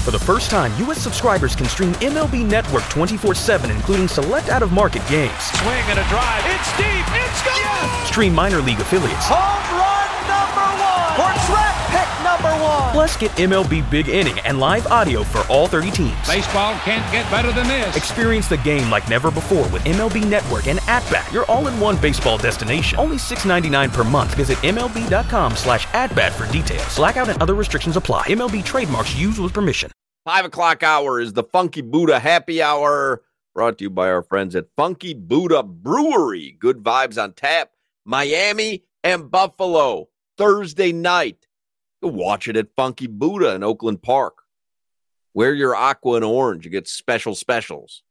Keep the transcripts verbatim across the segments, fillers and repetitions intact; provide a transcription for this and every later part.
For the first time, U S subscribers can stream M L B Network twenty-four seven, including select out-of-market games. Swing and a drive. It's deep. It's gone. Yes. Stream minor league affiliates. Home run number one. For draft pick number one. Plus, get M L B Big Inning and live audio for all thirty teams. Baseball can't get better than this. Experience the game like never before with M L B Network and At-Bat, your all-in-one baseball destination. Only six dollars and ninety-nine cents per month. Visit M L B dot com slash at-bat for details. Blackout and other restrictions apply. M L B trademarks used with permission. Five o'clock hour is the Funky Buddha Happy Hour, brought to you by our friends at Funky Buddha Brewery. Good vibes on tap. Miami and Buffalo, Thursday night. You'll watch it at Funky Buddha in Oakland Park. Wear your aqua and orange. You get special specials.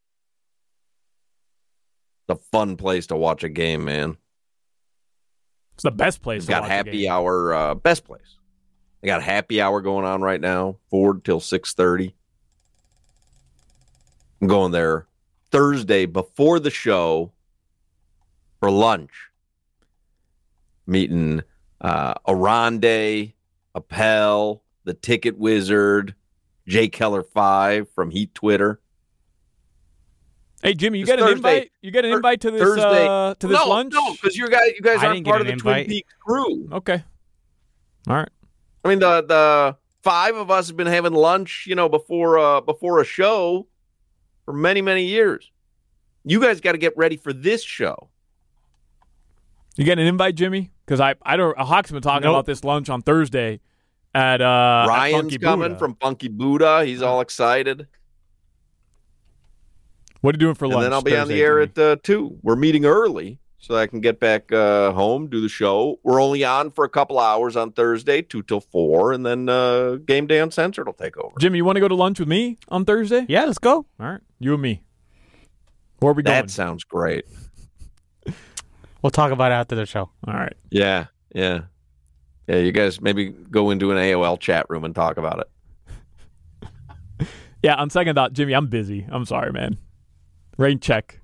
It's a fun place to watch a game, man. It's the best place It's to got watch happy a game. hour, uh, best place. They got happy hour going on right now, four till six thirty. I'm going there Thursday before the show for lunch. Meeting uh, Aronde, Appel, the Ticket Wizard, Jay Keller five from Heat Twitter. Hey Jimmy, you It's got an Thursday. invite? You got an invite to this Thursday. uh, to this no, lunch? No, because you guys, you guys I aren't didn't part get of an the Twin invite. Peaks crew. Okay. All right. I mean, the the five of us have been having lunch, you know, before uh, before a show for many, many years. You guys got to get ready for this show. You getting an invite, Jimmy? Because I I don't. Hawk's been talking Nope. about this lunch on Thursday at uh. at Ryan's Funky coming Buddha. from Funky Buddha. He's all excited. What are you doing for And lunch? then I'll be on Thursday, the air Jimmy? at uh, two. We're meeting early so I can get back uh, home, do the show. We're only on for a couple hours on Thursday, two till four, and then uh, game day uncensored will take over. Jimmy, you want to go to lunch with me on Thursday? Yeah, let's go. All right, you and me. Where are we That going? sounds great. We'll talk about it after the show. All right. Yeah, yeah. Yeah, you guys maybe go into an A O L chat room and talk about it. Yeah, on second thought, Jimmy, I'm busy. I'm sorry, man. Rain check.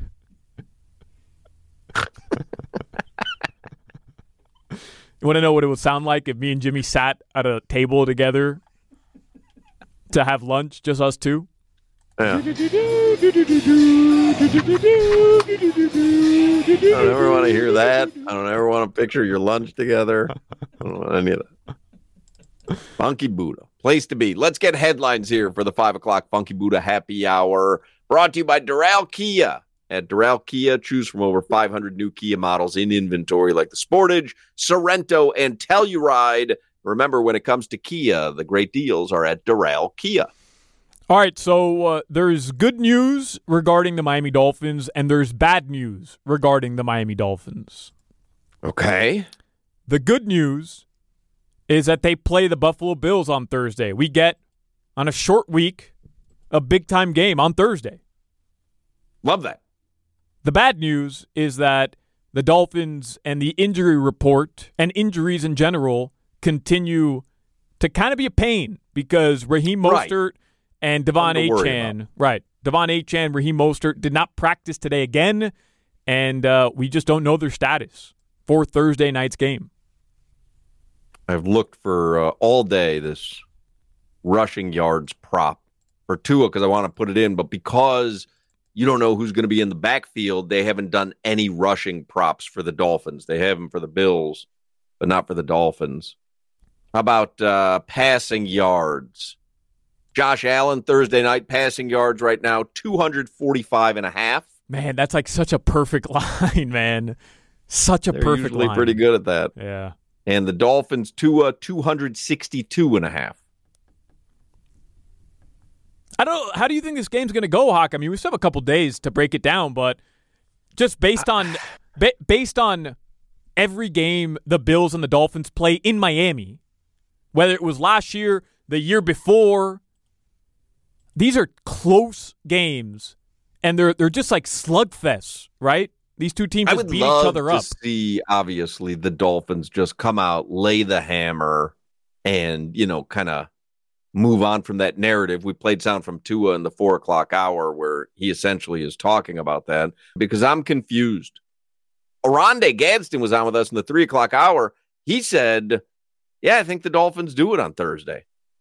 You want to know what it would sound like if me and Jimmy sat at a table together to have lunch, just us two? Yeah. I don't ever want to hear that. I don't ever want to picture your lunch together. I don't want any of that. Funky Buddha, place to be. Let's get headlines here for the five o'clock Funky Buddha Happy Hour. Brought to you by Doral Kia. At Doral Kia, choose from over five hundred new Kia models in inventory like the Sportage, Sorento, and Telluride. Remember, when it comes to Kia, the great deals are at Doral Kia. All right, so uh, there's good news regarding the Miami Dolphins, and there's bad news regarding the Miami Dolphins. Okay. The good news is that they play the Buffalo Bills on Thursday. We get, on a short week, a big-time game on Thursday. Love that. The bad news is that the Dolphins and the injury report and injuries in general continue to kind of be a pain because Raheem Right. Mostert and Devon Something to worry Achane, right, Devon Achane, Raheem Mostert did not practice today again, and uh, we just don't know their status for Thursday night's game. I've looked for uh, all day this rushing yards prop for Tua because I want to put it in, but because you don't know who's going to be in the backfield, they haven't done any rushing props for the Dolphins. They have them for the Bills, but not for the Dolphins. How about uh, passing yards? Josh Allen, Thursday night, passing yards right now, two forty-five and a half. Man, that's like such a perfect line, man. Such a They're perfect usually line. pretty good at that. Yeah. And the Dolphins, Tua, two sixty-two and a half. I don't. How do you think this game's going to go, Hawk? I mean, we still have a couple days to break it down, but just based on ba- based on every game the Bills and the Dolphins play in Miami, whether it was last year, the year before, these are close games, and they're they're just like slugfests, right? These two teams I just would beat love each other to up. see, obviously, the Dolphins just come out, lay the hammer, and, you know, kind of move on from that narrative. We played sound from Tua in the four o'clock hour where he essentially is talking about that because I'm confused. Aronde Gadsden was on with us in the three o'clock hour. He said, yeah, I think the Dolphins do it on Thursday.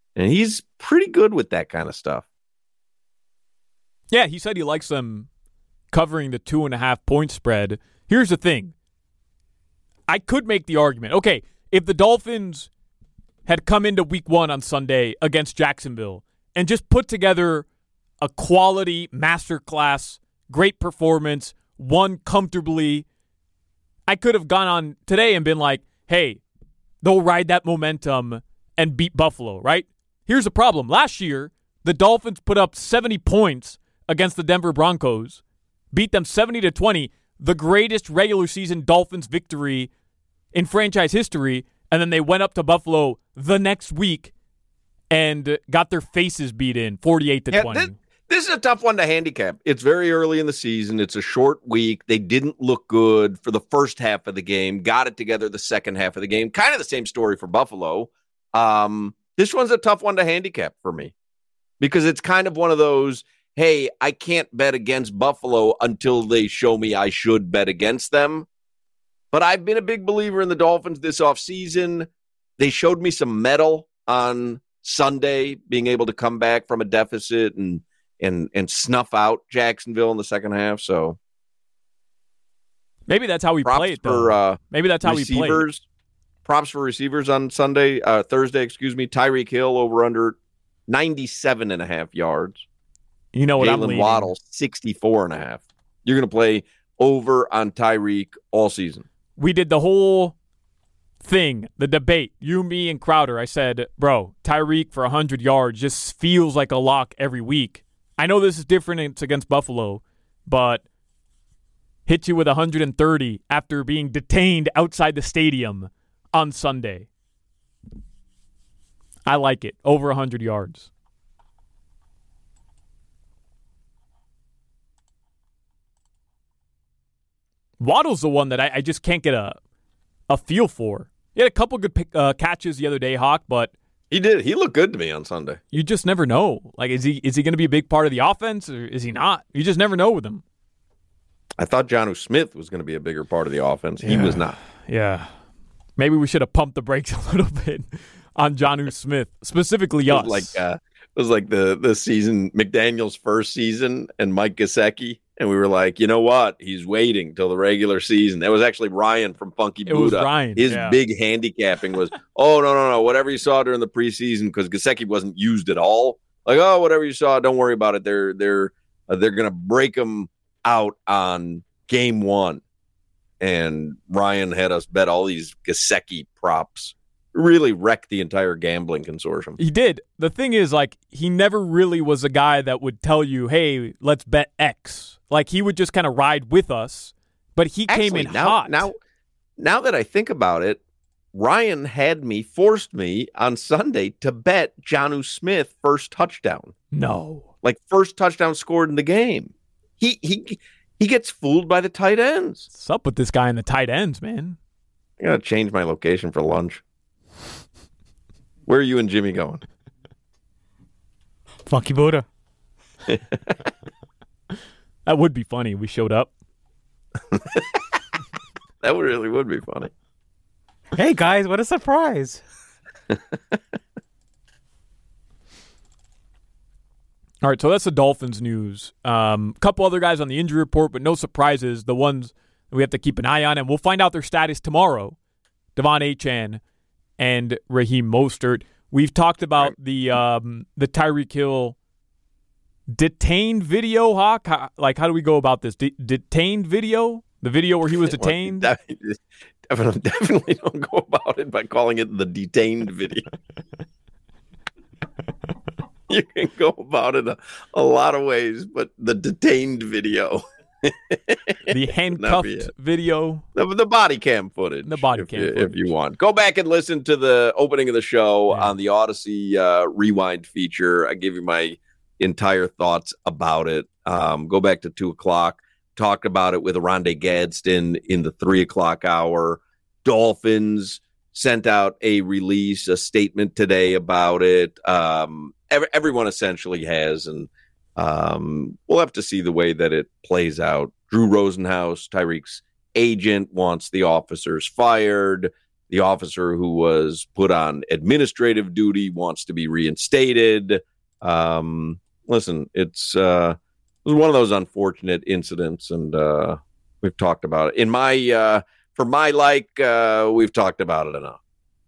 And he's pretty good with that kind of stuff. Yeah, he said he likes them covering the two and a half point spread. Here's the thing. I could make the argument. Okay, if the Dolphins had come into week one on Sunday against Jacksonville and just put together a quality masterclass, great performance, won comfortably, I could have gone on today and been like, hey, they'll ride that momentum and beat Buffalo, right? Here's the problem. Last year, the Dolphins put up seventy points against the Denver Broncos, beat them seventy to twenty, the greatest regular season Dolphins victory in franchise history, and then they went up to Buffalo the next week and got their faces beat in forty-eight to twenty. This, this is a tough one to handicap. It's very early in the season. It's a short week. They didn't look good for the first half of the game, got it together the second half of the game. Kind of the same story for Buffalo. Um, this one's a tough one to handicap for me because it's kind of one of those, hey, I can't bet against Buffalo until they show me I should bet against them. But I've been a big believer in the Dolphins this offseason. They showed me some mettle on Sunday, being able to come back from a deficit and and and snuff out Jacksonville in the second half. So maybe that's how we play it, though. For, uh, maybe that's how receivers, we play it. Props for receivers on Sunday, uh, Thursday, excuse me. Tyreek Hill over under ninety-seven and a half yards. You know what I'm Jalen leaning. Waddle, sixty-four and a half. You're going to play over on Tyreek all season. We did the whole thing, the debate, you, me, and Crowder. I said, bro, Tyreek for one hundred yards just feels like a lock every week. I know this is different. It's against Buffalo, but hit you with one hundred thirty after being detained outside the stadium on Sunday. I like it. Over one hundred yards. Waddle's the one that I, I just can't get a a feel for. He had a couple good pick, uh, catches the other day, Hawk, but he did. He looked good to me on Sunday. You just never know. Like, is he is he going to be a big part of the offense, or is he not? You just never know with him. I thought Jonnu Smith was going to be a bigger part of the offense. He yeah. was not. Yeah, maybe we should have pumped the brakes a little bit on Jonnu Smith, specifically us. It was like uh, it was like the the season McDaniel's first season and Mike Gesicki. And we were like, you know what? He's waiting till the regular season. That was actually Ryan from Funky Buddha. It was Ryan. His yeah. big handicapping was, oh, no, no, no. Whatever you saw during the preseason, because Gesicki wasn't used at all. Like, oh, whatever you saw, don't worry about it. They're they're uh, they're going to break him out on game one. And Ryan had us bet all these Gesicki props. Really wrecked the entire gambling consortium. He did. The thing is, like, he never really was a guy that would tell you, hey, let's bet X. Like, he would just kind of ride with us, but he Actually, came in now, hot. Now, now that I think about it, Ryan had me, forced me on Sunday to bet Jonnu Smith first touchdown. No. Like, first touchdown scored in the game. He he he gets fooled by the tight ends. What's up with this guy in the tight ends, man? I got to change my location for lunch. Where are you and Jimmy going? Funky Buddha. That would be funny. We showed up. That would really would be funny. Hey, guys, what a surprise. All right, so that's the Dolphins news. A um, couple other guys on the injury report, but no surprises. The ones that we have to keep an eye on, and we'll find out their status tomorrow. Devon Achane and Raheem Mostert. We've talked about right. the um, the Tyreek Hill detained video, Hawk. How, like, how do we go about this? De- detained video? The video where he was detained? Well, definitely, definitely don't go about it by calling it the detained video. You can go about it a, a lot of ways, but the detained video. The handcuffed video. The, the body cam footage. The body if cam you, footage. If you want. Go back and listen to the opening of the show yeah. on the Odyssey uh, Rewind feature. I give you my entire thoughts about it. Um, go back to two o'clock. Talked about it with Rondé Gadsden in the three o'clock hour. Dolphins sent out a release, a statement today about it. Um, every, everyone essentially has, and um, we'll have to see the way that it plays out. Drew Rosenhaus, Tyreek's agent, wants the officers fired. The officer who was put on administrative duty wants to be reinstated. Um, listen, it's uh, it was one of those unfortunate incidents, and uh, we've talked about it. In my, uh, for my like, uh, we've talked about it enough.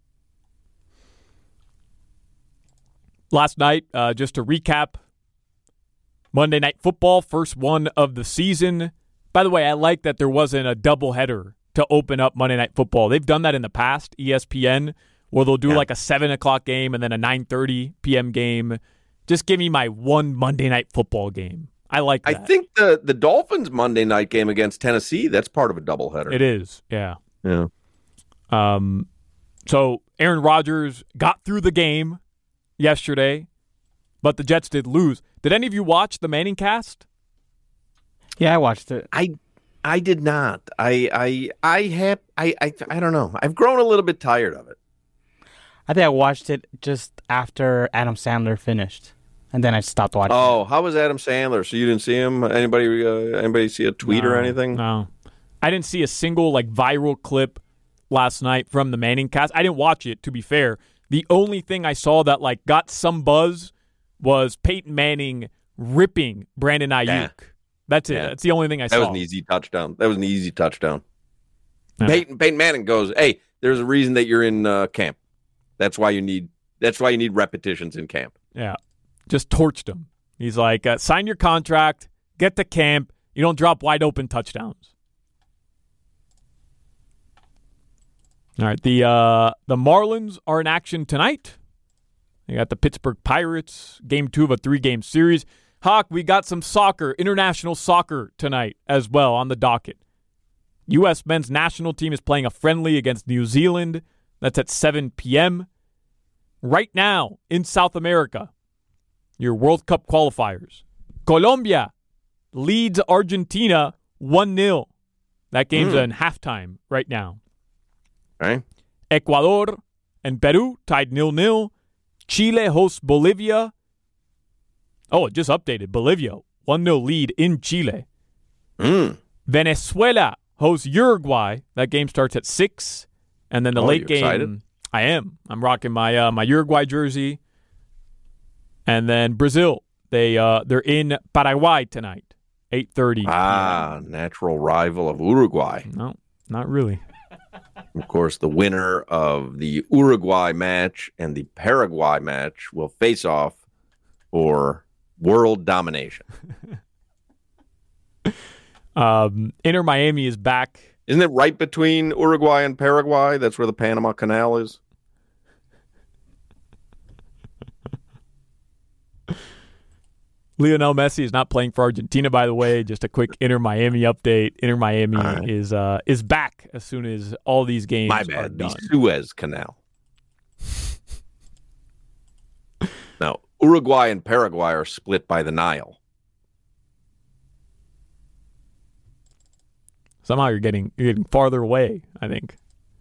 Last night, uh, just to recap, Monday Night Football, first one of the season. By the way, I like that there wasn't a doubleheader to open up Monday Night Football. They've done that in the past, E S P N, where they'll do yeah. like a seven o'clock game and then a nine thirty p.m. game. Just give me my one Monday Night Football game. I like that. I think the, the Dolphins' Monday night game against Tennessee, that's part of a doubleheader. It is, yeah. Yeah. Um. So Aaron Rodgers got through the game yesterday, but the Jets did lose. Did any of you watch the Manning cast? Yeah, I watched it. I I did not. I I I have I, I I don't know. I've grown a little bit tired of it. I think I watched it just after Adam Sandler finished, and then I stopped watching. Oh, it. how was Adam Sandler? So you didn't see him? Anybody uh, anybody see a tweet no, or anything? No, I didn't see a single like viral clip last night from the Manning cast. I didn't watch it, to be fair. The only thing I saw that like got some buzz was Peyton Manning ripping Brandon Ayuk. Yeah. That's it. Yeah. That's the only thing I that saw. That was an easy touchdown. That was an easy touchdown. Yeah. Peyton, Peyton Manning goes, "Hey, there's a reason that you're in uh, camp. That's why you need. That's why you need repetitions in camp." Yeah, just torched him. He's like, uh, "Sign your contract, get to camp. You don't drop wide open touchdowns." All right, the uh, the Marlins are in action tonight. They got the Pittsburgh Pirates, game two of a three-game series. Hawk, we got some soccer, international soccer tonight as well on the docket. U S men's national team is playing a friendly against New Zealand. That's at seven p.m. Right now in South America, your World Cup qualifiers. Colombia leads Argentina one nil. That game's mm. in halftime right now. Right. Ecuador and Peru tied nil nil. Chile hosts Bolivia. Oh, it just updated. Bolivia, one nil lead in Chile. Mm. Venezuela hosts Uruguay. That game starts at six. And then the oh, late game. Excited? I am. I'm rocking my uh, my Uruguay jersey. And then Brazil. They, uh, they're in Paraguay tonight, eight thirty. Ah, natural rival of Uruguay. No, not really. Of course, the winner of the Uruguay match and the Paraguay match will face off for world domination. um, Inter Miami is back. Isn't it right between Uruguay and Paraguay? That's where the Panama Canal is. Lionel Messi is not playing for Argentina, by the way. Just a quick Inter Miami update. Inter Miami right. is uh, is back as soon as all these games My bad, are done. The Suez Canal. Now, Uruguay and Paraguay are split by the Nile. Somehow you're getting you're getting farther away, I think.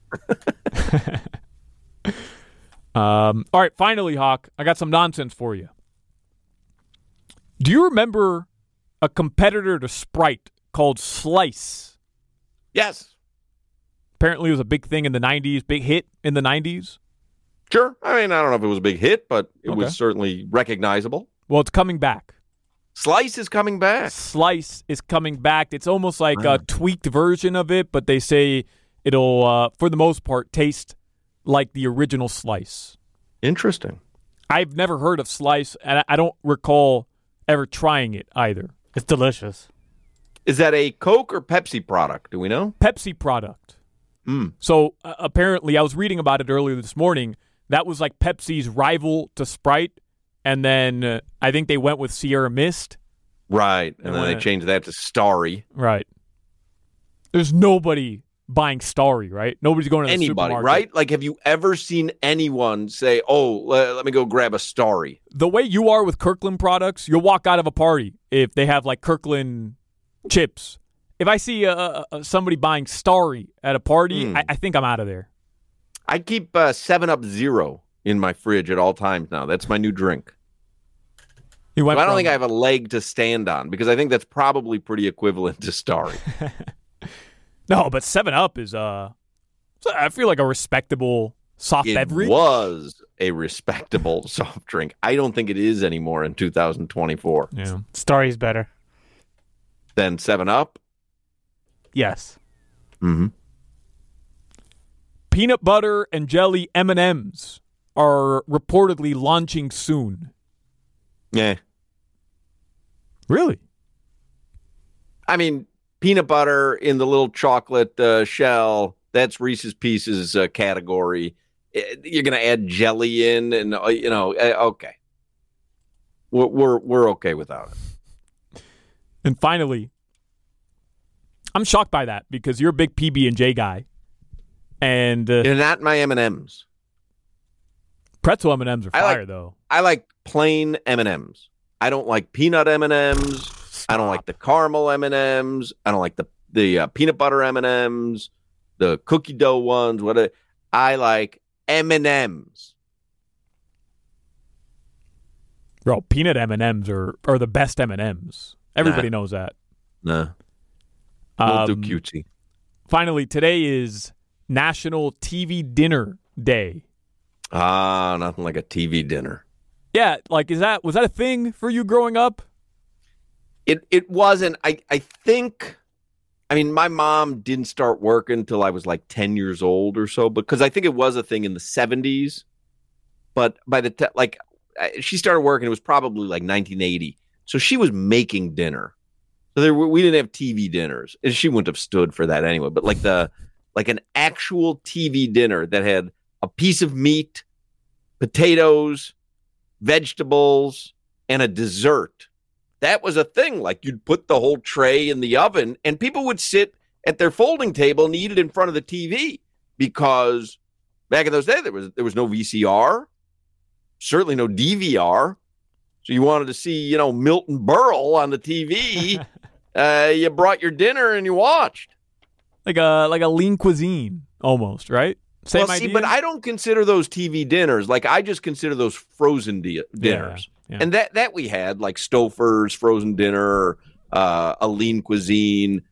um, all right, finally, Hawk, I got some nonsense for you. Do you remember a competitor to Sprite called Slice? Yes. Apparently it was a big thing in the nineties, big hit in the nineties. Sure. I mean, I don't know if it was a big hit, but it okay. was certainly recognizable. Well, it's coming back. Slice is coming back. Slice is coming back. It's almost like wow. a tweaked version of it, but they say it'll, uh, for the most part, taste like the original Slice. Interesting. I've never heard of Slice, and I don't recall ever trying it either. It's delicious. Is that a Coke or Pepsi product? Do we know? Pepsi product. Mm. So uh, apparently, I was reading about it earlier this morning. That was like Pepsi's rival to Sprite. And then uh, I think they went with Sierra Mist. Right. And, and then when, they changed that to Starry. Right. There's nobody buying Starry, right? Nobody's going to the Anybody, supermarket. right? Like, have you ever seen anyone say, oh, let, let me go grab a Starry? The way you are with Kirkland products, you'll walk out of a party if they have, like, Kirkland chips. If I see uh, uh, somebody buying Starry at a party, mm. I, I think I'm out of there. I keep uh, seven up Zero in my fridge at all times now. That's my new drink. You went I don't from... think I have a leg to stand on because I think that's probably pretty equivalent to Starry. No, but seven up is uh, So I feel like a respectable soft It beverage. was a respectable soft drink. I don't think it is anymore in two thousand twenty-four. Yeah. Story's better. Then seven up? Yes. Mm-hmm. Peanut butter and jelly M and M's are reportedly launching soon. Yeah. Really? I mean, peanut butter in the little chocolate uh, shell, that's Reese's Pieces uh, category. You're going to add jelly in and, uh, you know, uh, okay. We're, we're, we're okay without it. And finally, I'm shocked by that because you're a big P B and J guy. And uh, They're not my M and M's. pretzel M and M's are I fire, like- though. I like plain M and M's. I don't like peanut M and M's. I don't like the caramel M and M's. I don't like the the uh, peanut butter M and M's, the cookie dough ones. What a- I like M and M's. Bro, peanut M and M's are, are the best M and M's. Everybody Nah. knows that. Nah, a little Um, too cutesy. Finally, today is National T V Dinner Day. Ah, nothing like a T V dinner. Yeah, like is that was that a thing for you growing up? It it wasn't. I I think. I mean, my mom didn't start working until I was like ten years old or so, because I think it was a thing in the seventies. But by the te- like, I- she started working, it was probably like nineteen eighty. So she was making dinner. So there were, we didn't have T V dinners, and she wouldn't have stood for that anyway. But like the like an actual T V dinner that had a piece of meat, potatoes, vegetables, and a dessert. That was a thing. Like you'd put the whole tray in the oven and people would sit at their folding table and eat it in front of the T V, because back in those days, there was, there was no V C R, certainly no D V R. So you wanted to see, you know, Milton Berle on the T V. uh, you brought your dinner and you watched. Like a like a lean cuisine almost, right? Same well, see, idea. but I don't consider those T V dinners. Like I just consider those frozen di- dinners. Yeah, yeah. And that, that we had, like Stouffer's frozen dinner, uh, a lean cuisine.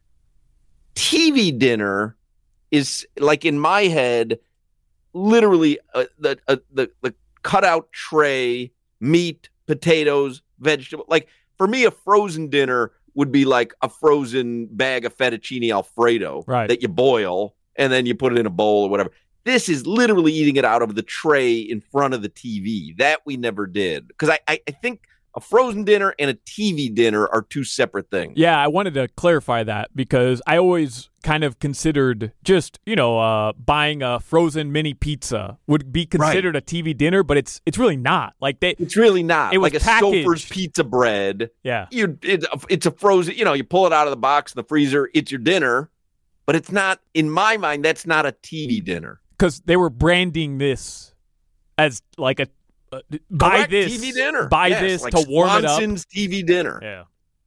T V dinner is, like, in my head, literally uh, the, uh, the the cutout tray, meat, potatoes, vegetable. Like, for me, a frozen dinner would be like a frozen bag of fettuccine Alfredo Right. that you boil and then you put it in a bowl or whatever. This is literally eating it out of the tray in front of the T V. That we never did. Because I, I, I think a frozen dinner and a T V dinner are two separate things. Yeah, I wanted to clarify that because I always kind of considered just, you know, uh, buying a frozen mini pizza would be considered a T V dinner, but it's it's really not. Like they It's really not. It was like a packaged. Stouffer's pizza bread. Yeah. You, it, it's a frozen, you know, you pull it out of the box in the freezer, it's your dinner. But it's not, in my mind, that's not a T V dinner. Because they were branding this as like a uh, buy Correct, this T V dinner. buy Yes, this like to warm Swanson's it up. T V dinner. Yeah.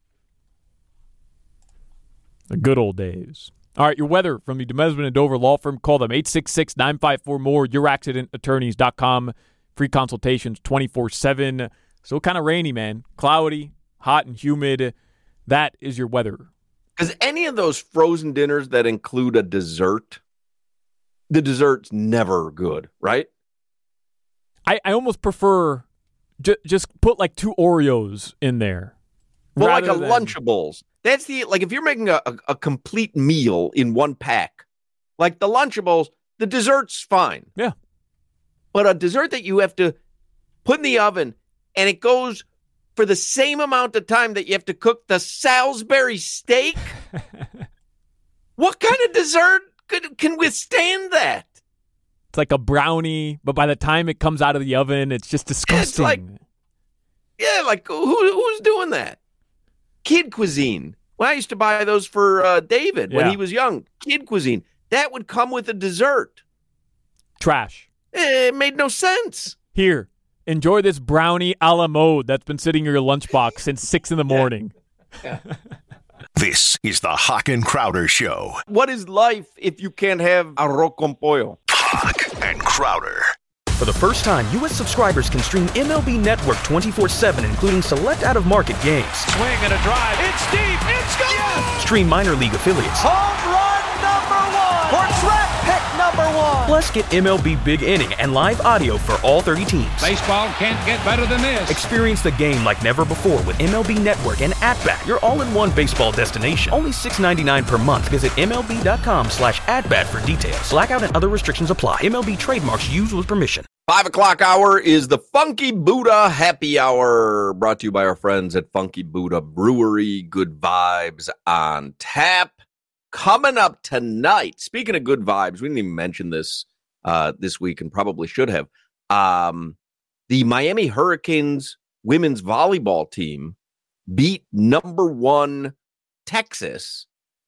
The good old days. All right, your weather from the Demesman and Dover Law Firm. Call them eight six six, nine five four, M O R E, your accident attorneys dot com. Free consultations twenty-four seven. Still kind of rainy, man. Cloudy, hot, and humid. That is your weather. Because any of those frozen dinners that include a dessert, the dessert's never good, right? I, I almost prefer ju- just put like two Oreos in there. Well, like a rather than- Lunchables. That's the, like, if you're making a, a, a complete meal in one pack, like the Lunchables, the dessert's fine. Yeah. But a dessert that you have to put in the oven and it goes for the same amount of time that you have to cook the Salisbury steak? What kind of dessert could, can withstand that? It's like a brownie, but by the time it comes out of the oven, it's just disgusting. like- Yeah, like, who who's doing that? Kid cuisine. Well, I used to buy those for uh, David when Yeah. he was young. Kid cuisine. That would come with a dessert. Trash. It made no sense. Here, enjoy this brownie a la mode that's been sitting in your lunchbox since six in the morning. This is the Hawk and Crowder Show. What is life if you can't have arroz con pollo? Hawk and Crowder. For the first time, U S subscribers can stream M L B Network twenty-four seven, including select out-of-market games. Swing and a drive. It's deep. It's gone. Stream minor league affiliates, Home run number one for track pick number one. Plus, get M L B Big Inning and live audio for all thirty teams. Baseball can't get better than this. Experience the game like never before with M L B Network and At-Bat, your all-in-one baseball destination. Only six dollars and ninety-nine cents per month. Visit M L B dot com slash at-bat for details. Blackout and other restrictions apply. M L B trademarks used with permission. Five o'clock hour is the Funky Buddha Happy Hour, brought to you by our friends at Funky Buddha Brewery. Good vibes on tap. Coming up tonight, speaking of good vibes, we didn't even mention this uh, this week and probably should have. Um, the Miami Hurricanes women's volleyball team beat number one Texas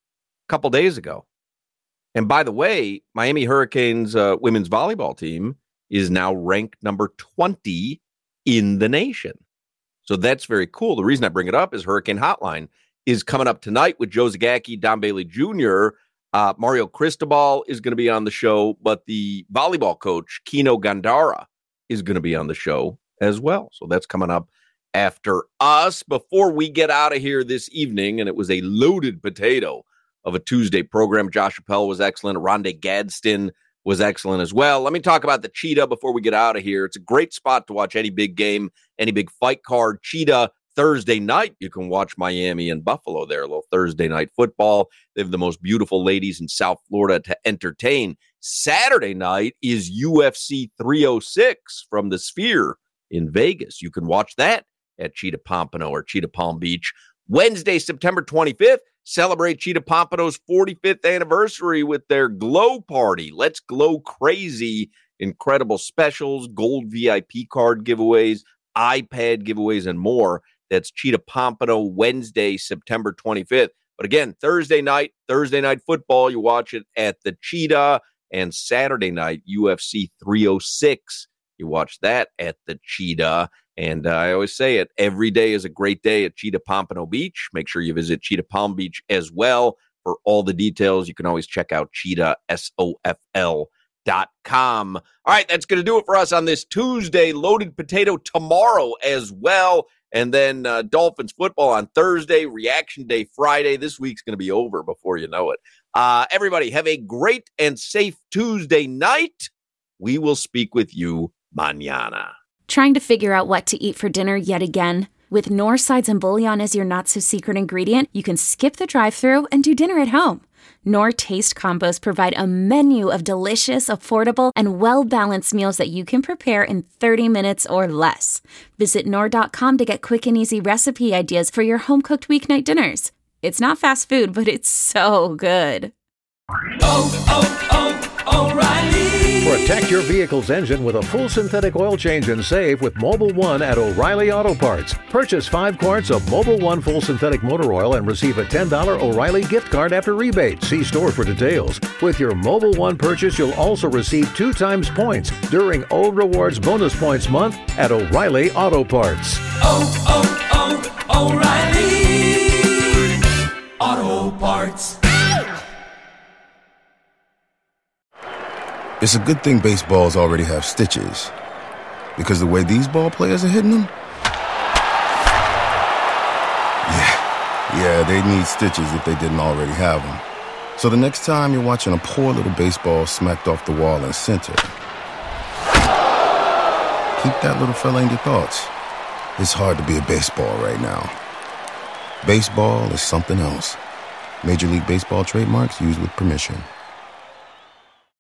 a couple days ago. And by the way, Miami Hurricanes uh, women's volleyball team is now ranked number twenty in the nation. So that's very cool. The reason I bring it up is Hurricane Hotline is coming up tonight with Joe Zagacki, Don Bailey Junior Uh, Mario Cristobal is going to be on the show, but the volleyball coach, Kino Gandara, is going to be on the show as well. So that's coming up after us. Before we get out of here this evening, and it was a loaded potato of a Tuesday program. Josh Appel was excellent. Rondé Gadsden was excellent as well. Let me talk about the Cheetah before we get out of here. It's a great spot to watch any big game, any big fight card. Cheetah Thursday night, you can watch Miami and Buffalo there, a little Thursday night football. They have the most beautiful ladies in South Florida to entertain. Saturday night is U F C three oh six from the Sphere in Vegas. You can watch that at Cheetah Pompano or Cheetah Palm Beach. Wednesday, September twenty-fifth, celebrate Cheetah Pompano's forty-fifth anniversary with their Glow Party. Let's glow crazy. Incredible specials, gold V I P card giveaways, iPad giveaways, and more. That's Cheetah Pompano, Wednesday, September twenty-fifth. But again, Thursday night, Thursday night football, you watch it at the Cheetah. And Saturday night, U F C three oh six, you watch that at the Cheetah. And uh, I always say it, every day is a great day at Cheetah Pompano Beach. Make sure you visit Cheetah Palm Beach as well. For all the details, you can always check out cheetah sofl dot com. All right, that's going to do it for us on this Tuesday. Loaded potato tomorrow as well. And then uh, Dolphins football on Thursday, Reaction Day Friday. This week's going to be over before you know it. Uh, everybody, have a great and safe Tuesday night. We will speak with you mañana. Trying to figure out what to eat for dinner yet again? With Knorr sides and bouillon as your not-so-secret ingredient, you can skip the drive-thru and do dinner at home. Knorr Taste Combos provide a menu of delicious, affordable, and well-balanced meals that you can prepare in thirty minutes or less. Visit Knorr dot com to get quick and easy recipe ideas for your home-cooked weeknight dinners. It's not fast food, but it's so good. Oh, oh, oh, O'Reilly! Protect your vehicle's engine with a full synthetic oil change and save with Mobil one at O'Reilly Auto Parts. Purchase five quarts of Mobil one full synthetic motor oil and receive a ten dollars O'Reilly gift card after rebate. See store for details. With your Mobil one purchase, you'll also receive two times points during O Rewards Bonus Points Month at O'Reilly Auto Parts. Oh, oh, oh, O'Reilly Auto Parts. It's a good thing baseballs already have stitches, because the way these ball players are hitting them, yeah, yeah, they need stitches if they didn't already have them. So the next time you're watching a poor little baseball smacked off the wall in center, keep that little fella in your thoughts. It's hard to be a baseball right now. Baseball is something else. Major League Baseball trademarks used with permission.